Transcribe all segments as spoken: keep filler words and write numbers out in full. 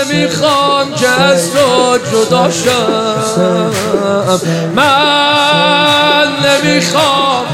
نمیخوام که از تو جدا شم، من نمیخوام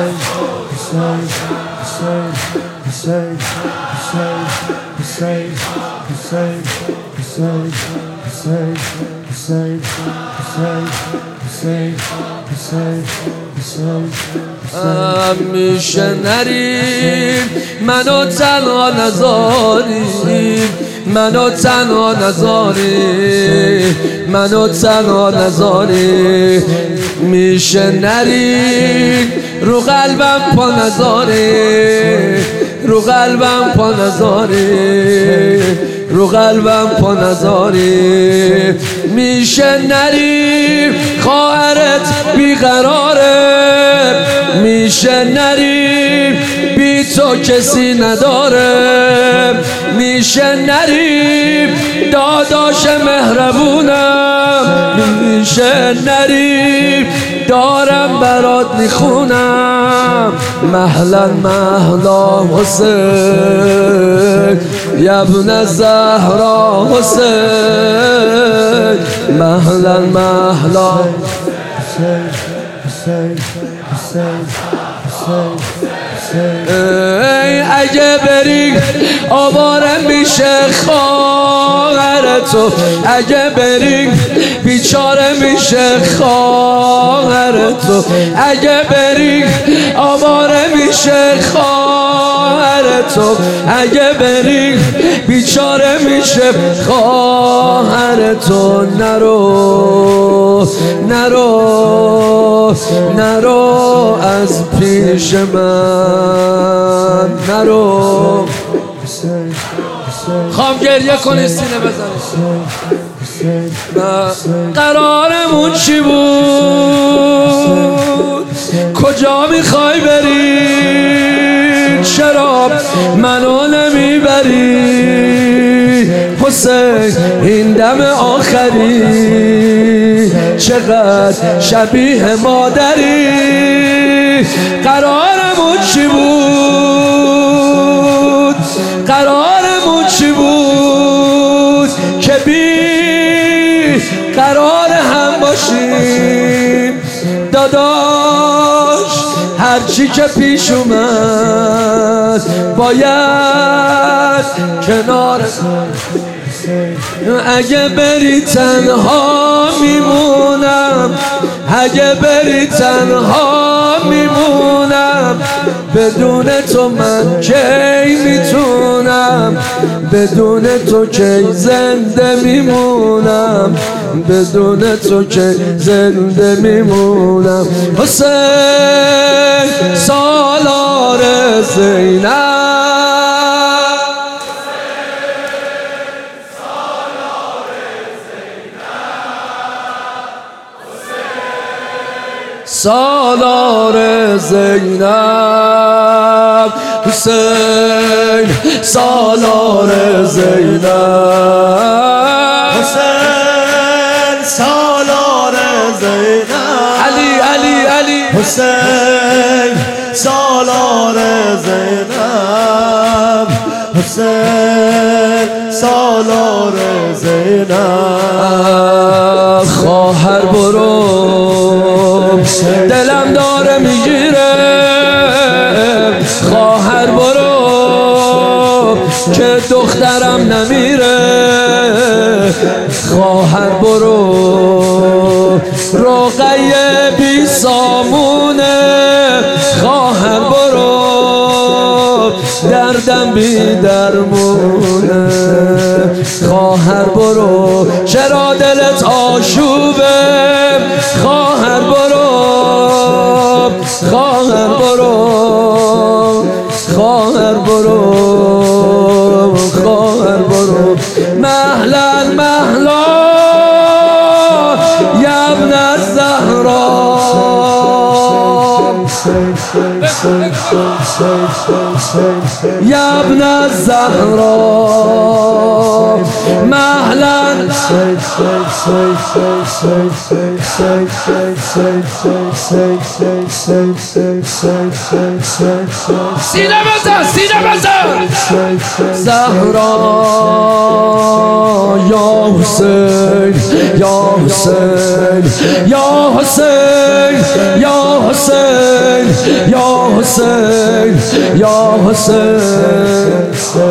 همیشه نریم منو تنها نذاریم، منو تنها نذاریم، منو تنها نذاریم. میشه نریم رو قلبم پا نذاریم، رو قلبم پا نذاریم، رو قلبم پا نذاریم. میشه نریم خواهرت بیقراره، میشه نریم بی تو کسی نداره، میشه نریم داداش مهربونم، میشه نریم دارم برات میخونم. مهلا مهلا حسین یبن زهرا حسین، مهلا مهلا ای اگه بری آواره میشه خواهر تو، اگه بری بیچاره میشه خواهر تو، اگه بری آواره میشه خواهر تو، اگه بری بیچاره میشه خواهر تو. نرو نرو نرو از پیش من، نرو. خوام گریه کنی سینه بزنی. قرارمون چی بود؟ کجا میخوای بری؟ چرا منو نمیبری؟ حسین این دم آخری چقدر شبیه مادری. قرارمون چی بود؟ قرارمون چی بود که بی قرار هم باشیم؟ داداش هرچی که پیش اومد باید کنار. اگه بری تنها میمونم، اگه بری تنها میمونم، بدون تو من کی میتونم، بدون تو کی زنده میمونم، بدون تو کی زنده میمونم. حسین سالار زینب، سالار زینب، حسین سالار زینب، حسین سالار زینب، علی علی علی حسین سالار زینب، حسین سالار زینب. خواهر برو دلم داره میگیره، خواهر برو که دخترم نمیره، خواهر برو رقیه بی سامونه، خواهر برو دردم بی درمونه، خواهر برو چرا دلت آشوبه، خواهر برو خواهر برو خواهر برو خواهر برو. مهلا مهلا یبن الزهرا. يا ابن الزهراء مهلا سينا بزن سينا بزن زهراء يا حسين يا حسين يا حسين يا حسين يا حسين يا حسين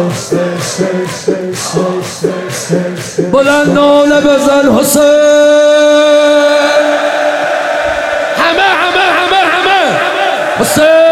بلند ناله بزن حسین همه همه همه همه حسین